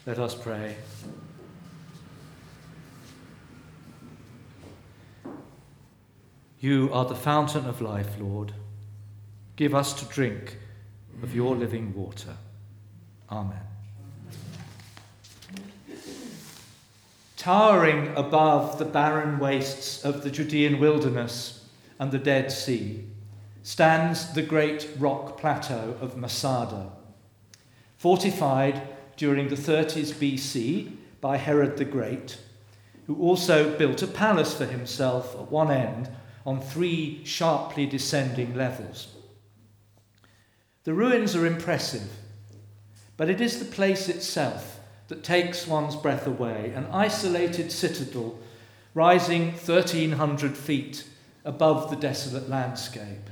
Let us pray. You are the fountain of life, Lord. Give us to drink of your living water. Amen. Towering above the barren wastes of the Judean wilderness and the Dead Sea stands the great rock plateau of Masada, fortified during the 30s BC by Herod the Great, who also built a palace for himself at one end on 3 sharply descending levels. The ruins are impressive, but it is the place itself that takes one's breath away, an isolated citadel rising 1,300 feet above the desolate landscape.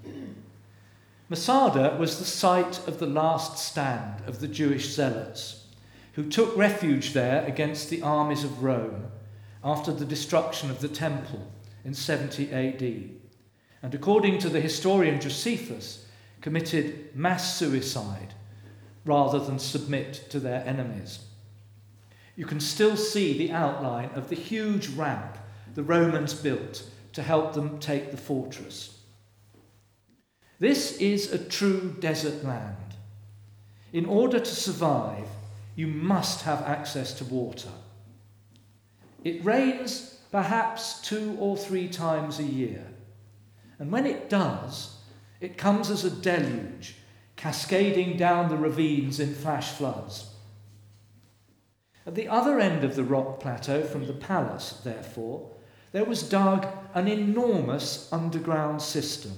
Masada was the site of the last stand of the Jewish zealots, who took refuge there against the armies of Rome after the destruction of the temple in 70 AD, and according to the historian Josephus, committed mass suicide rather than submit to their enemies. You can still see the outline of the huge ramp the Romans built to help them take the fortress. This is a true desert land. In order to survive, you must have access to water. It rains perhaps 2 or 3 times a year, and when it does, it comes as a deluge, cascading down the ravines in flash floods. At the other end of the rock plateau from the palace, therefore, there was dug an enormous underground system,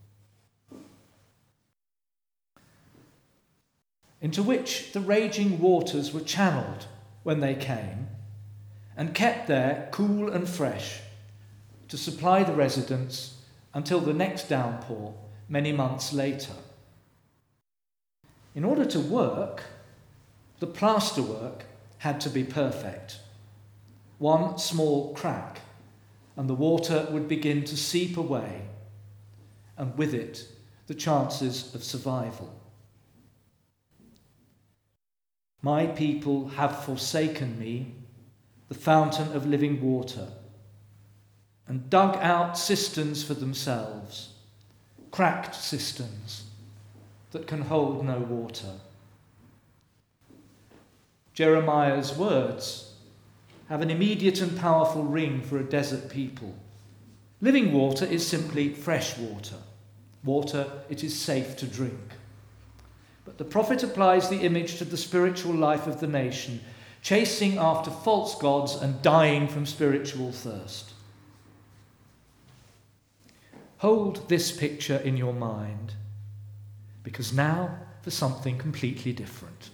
into which the raging waters were channeled when they came and kept there cool and fresh to supply the residents until the next downpour many months later. In order to work, the plasterwork had to be perfect. One small crack and the water would begin to seep away, and with it the chances of survival. My people have forsaken me, the fountain of living water, and dug out cisterns for themselves, cracked cisterns that can hold no water. Jeremiah's words have an immediate and powerful ring for a desert people. Living water is simply fresh water, water it is safe to drink. But the prophet applies the image to the spiritual life of the nation, chasing after false gods and dying from spiritual thirst. Hold this picture in your mind, because now for something completely different.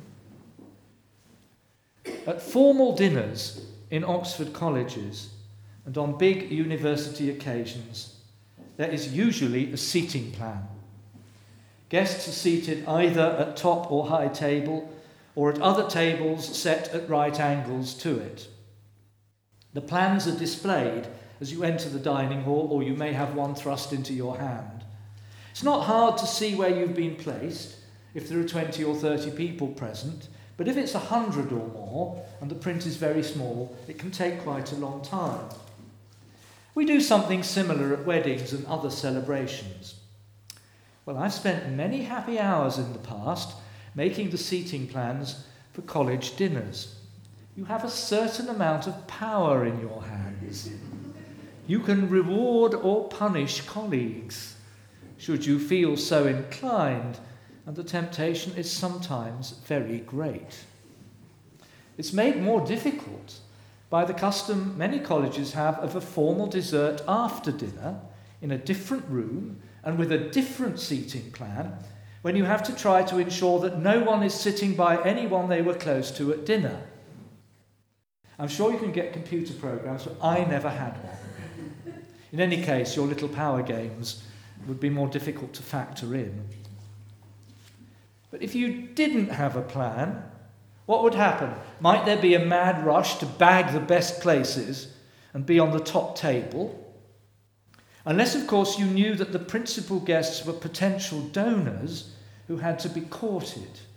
At formal dinners in Oxford colleges and on big university occasions, there is usually a seating plan. Guests are seated either at top or high table or at other tables set at right angles to it. The plans are displayed as you enter the dining hall, or you may have one thrust into your hand. It's not hard to see where you've been placed if there are 20 or 30 people present, but if it's 100 or more and the print is very small, it can take quite a long time. We do something similar at weddings and other celebrations. Well, I've spent many happy hours in the past making the seating plans for college dinners. You have a certain amount of power in your hands. You can reward or punish colleagues, should you feel so inclined, and the temptation is sometimes very great. It's made more difficult by the custom many colleges have of a formal dessert after dinner in a different room and with a different seating plan, when you have to try to ensure that no one is sitting by anyone they were close to at dinner. I'm sure you can get computer programs, but I never had one. In any case, your little power games would be more difficult to factor in. But if you didn't have a plan, what would happen? Might there be a mad rush to bag the best places and be on the top table? Unless, of course, you knew that the principal guests were potential donors who had to be courted.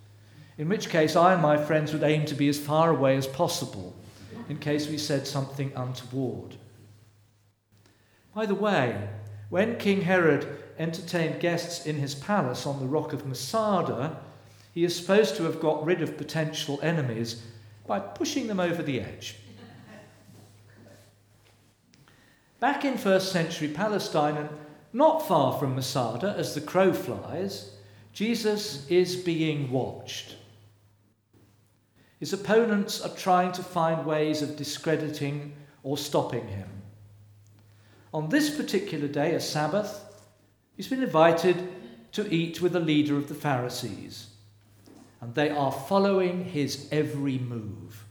in which case I and my friends would aim to be as far away as possible in case we said something untoward. By the way, when King Herod entertained guests in his palace on the rock of Masada, he is supposed to have got rid of potential enemies by pushing them over the edge. Back in first century Palestine, and not far from Masada, as the crow flies, Jesus is being watched. His opponents are trying to find ways of discrediting or stopping him. On this particular day, a Sabbath, he's been invited to eat with a leader of the Pharisees, and they are following his every move.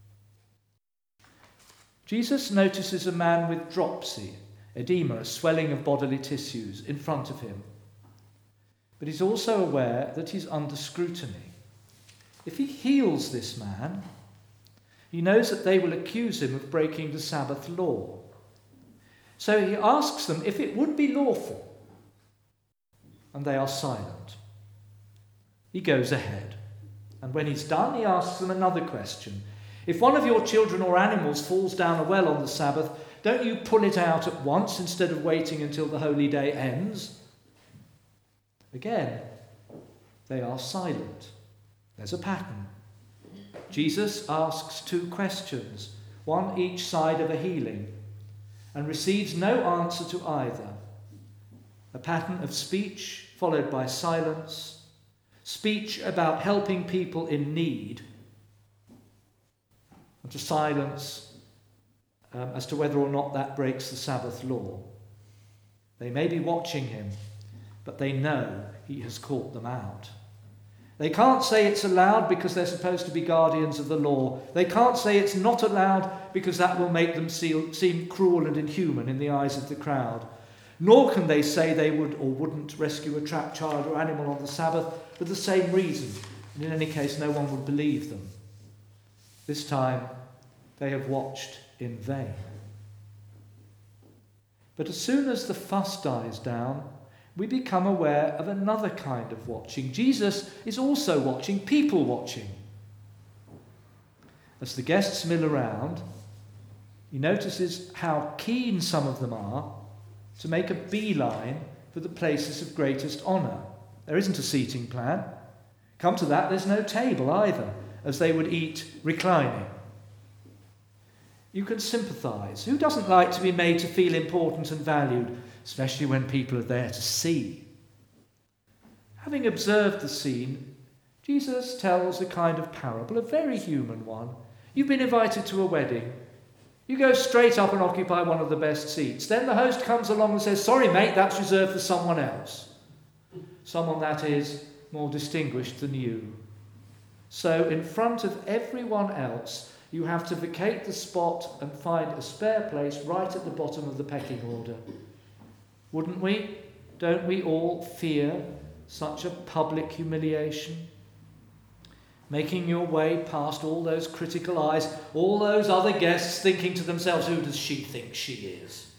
Jesus notices a man with dropsy, edema, a swelling of bodily tissues, in front of him. But he's also aware that he's under scrutiny. If he heals this man, he knows that they will accuse him of breaking the Sabbath law. So he asks them if it would be lawful, and they are silent. He goes ahead, and when he's done, he asks them another question. If one of your children or animals falls down a well on the Sabbath, don't you pull it out at once instead of waiting until the holy day ends? Again, they are silent. There's a pattern. Jesus asks two questions, one each side of a healing, and receives no answer to either. A pattern of speech followed by silence, speech about helping people in need, and to silence as to whether or not that breaks the Sabbath law. They may be watching him, but they know he has caught them out. They can't say it's allowed because they're supposed to be guardians of the law. They can't say it's not allowed because that will make them seem cruel and inhuman in the eyes of the crowd. Nor can they say they would or wouldn't rescue a trapped child or animal on the Sabbath for the same reason. And in any case, no one would believe them. This time, they have watched in vain. But as soon as the fuss dies down, we become aware of another kind of watching. Jesus is also watching, people watching. As the guests mill around, he notices how keen some of them are to make a beeline for the places of greatest honour. There isn't a seating plan. Come to that, there's no table either, as they would eat reclining. You can sympathise. Who doesn't like to be made to feel important and valued, especially when people are there to see? Having observed the scene, Jesus tells a kind of parable, a very human one. You've been invited to a wedding. You go straight up and occupy one of the best seats. Then the host comes along and says, sorry mate, that's reserved for someone else. Someone that is more distinguished than you. So in front of everyone else, you have to vacate the spot and find a spare place right at the bottom of the pecking order. Wouldn't we? Don't we all fear such a public humiliation? Making your way past all those critical eyes, all those other guests thinking to themselves, who does she think she is?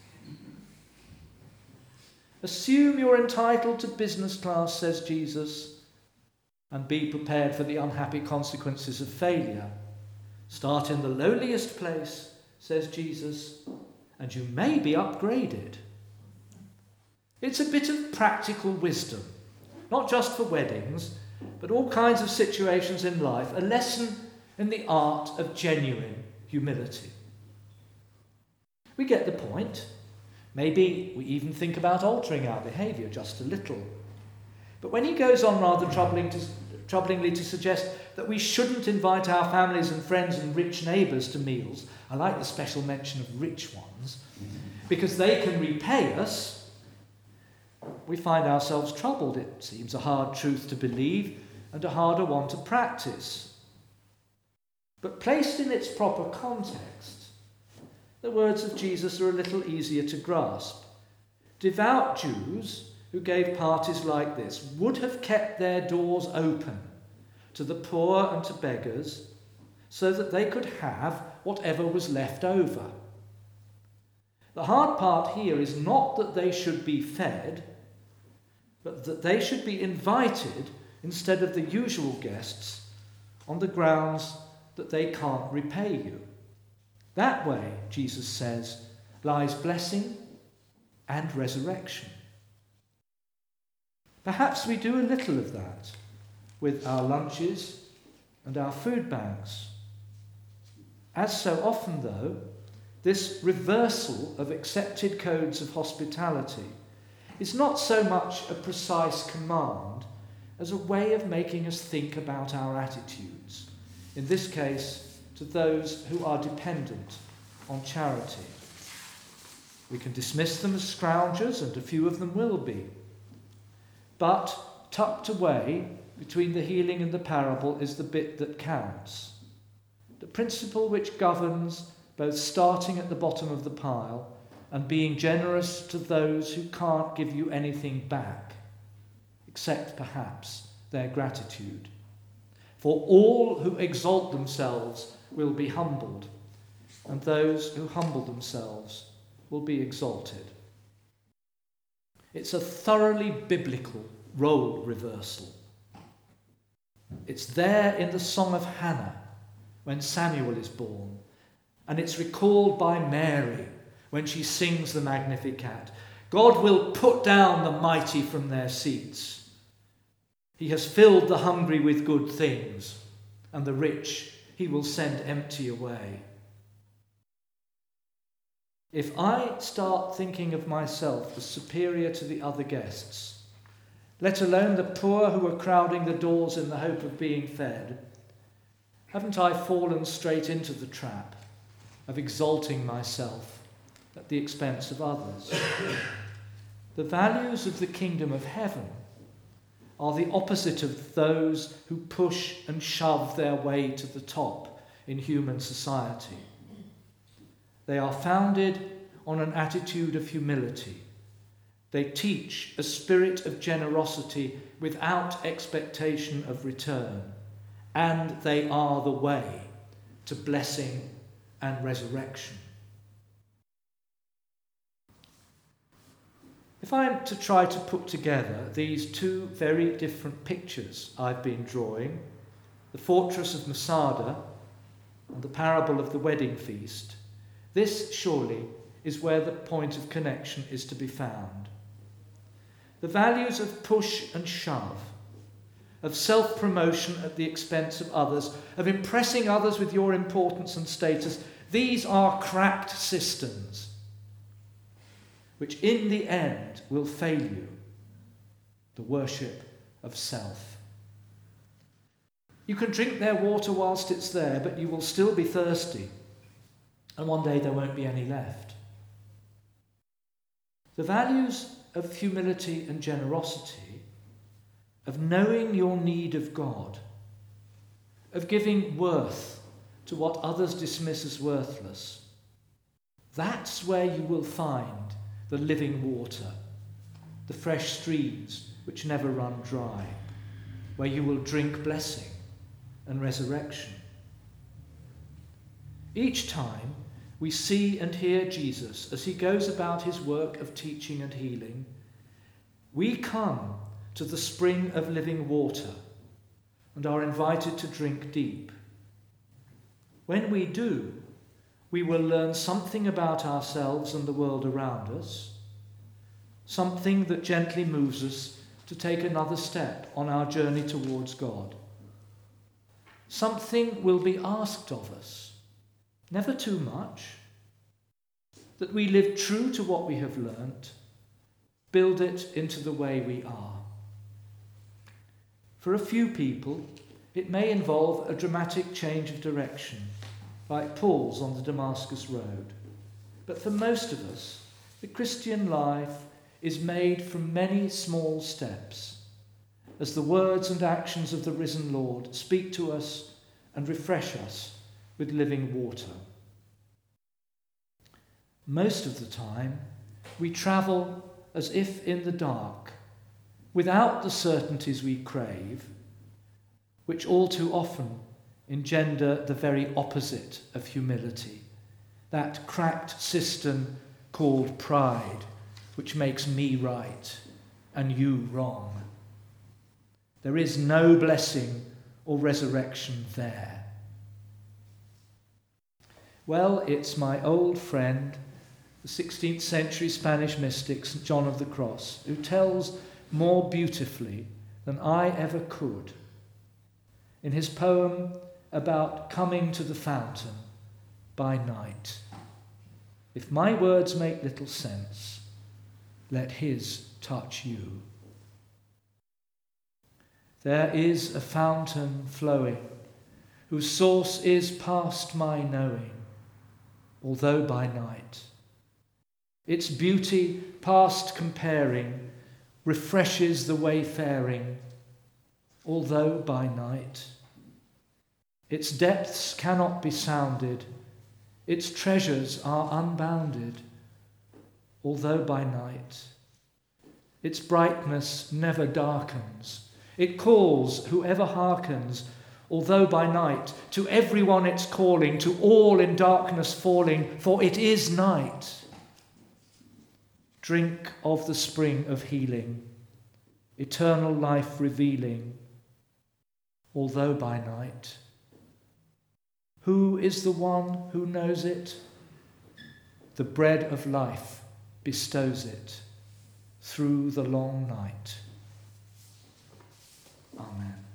Assume you're entitled to business class, says Jesus, and be prepared for the unhappy consequences of failure. Start in the lowliest place, says Jesus, and you may be upgraded. It's a bit of practical wisdom, not just for weddings, but all kinds of situations in life, a lesson in the art of genuine humility. We get the point. Maybe we even think about altering our behaviour just a little. But when he goes on rather troublingly to suggest that we shouldn't invite our families and friends and rich neighbours to meals, I like the special mention of rich ones, because they can repay us, we find ourselves troubled. It seems a hard truth to believe and a harder one to practice. But placed in its proper context, the words of Jesus are a little easier to grasp. Devout Jews who gave parties like this would have kept their doors open to the poor and to beggars so that they could have whatever was left over. The hard part here is not that they should be fed, but that they should be invited instead of the usual guests on the grounds that they can't repay you. That way, Jesus says, lies blessing and resurrection. Perhaps we do a little of that with our lunches and our food bags. As so often, though, this reversal of accepted codes of hospitality is not so much a precise command as a way of making us think about our attitudes, in this case, to those who are dependent on charity. We can dismiss them as scroungers, and a few of them will be. But tucked away between the healing and the parable is the bit that counts. The principle which governs both starting at the bottom of the pile and being generous to those who can't give you anything back, except perhaps their gratitude. For all who exalt themselves will be humbled, and those who humble themselves will be exalted. It's a thoroughly biblical role reversal. It's there in the Song of Hannah when Samuel is born, and it's recalled by Mary when she sings the Magnificat. God will put down the mighty from their seats. He has filled the hungry with good things, and the rich he will send empty away. If I start thinking of myself as superior to the other guests, let alone the poor who are crowding the doors in the hope of being fed, haven't I fallen straight into the trap of exalting myself at the expense of others? The values of the kingdom of heaven are the opposite of those who push and shove their way to the top in human society. They are founded on an attitude of humility. They teach a spirit of generosity without expectation of return, and they are the way to blessing and resurrection. If I am to try to put together these two very different pictures I've been drawing, the fortress of Masada and the parable of the wedding feast, this surely is where the point of connection is to be found. The values of push and shove, of self-promotion at the expense of others, of impressing others with your importance and status, these are cracked systems which in the end will fail you, the worship of self. You can drink their water whilst it's there, but you will still be thirsty, and one day there won't be any left. The values of humility and generosity, of knowing your need of God, of giving worth to what others dismiss as worthless, that's where you will find the living water, the fresh streams which never run dry, where you will drink blessing and resurrection. Each time we see and hear Jesus as he goes about his work of teaching and healing, we come to the spring of living water and are invited to drink deep. When we do, we will learn something about ourselves and the world around us, something that gently moves us to take another step on our journey towards God. Something will be asked of us, never too much, that we live true to what we have learnt, build it into the way we are. For a few people, it may involve a dramatic change of direction, like Paul's on the Damascus Road. But for most of us, the Christian life is made from many small steps, as the words and actions of the risen Lord speak to us and refresh us with living water. Most of the time, we travel as if in the dark, without the certainties we crave, which all too often engender the very opposite of humility, that cracked system called pride, which makes me right and you wrong. There is no blessing or resurrection there? Well, it's my old friend, the 16th century Spanish mystic St. John of the Cross, who tells more beautifully than I ever could in his poem about coming to the fountain by night. If my words make little sense, let his touch you. There is a fountain flowing, whose source is past my knowing, although by night. Its beauty past comparing refreshes the wayfaring, although by night. Its depths cannot be sounded, its treasures are unbounded, although by night. Its brightness never darkens, it calls whoever hearkens, although by night. To everyone it's calling, to all in darkness falling, for it is night. Drink of the spring of healing, eternal life revealing, although by night. Who is the one who knows it? The bread of life bestows it through the long night. Amen.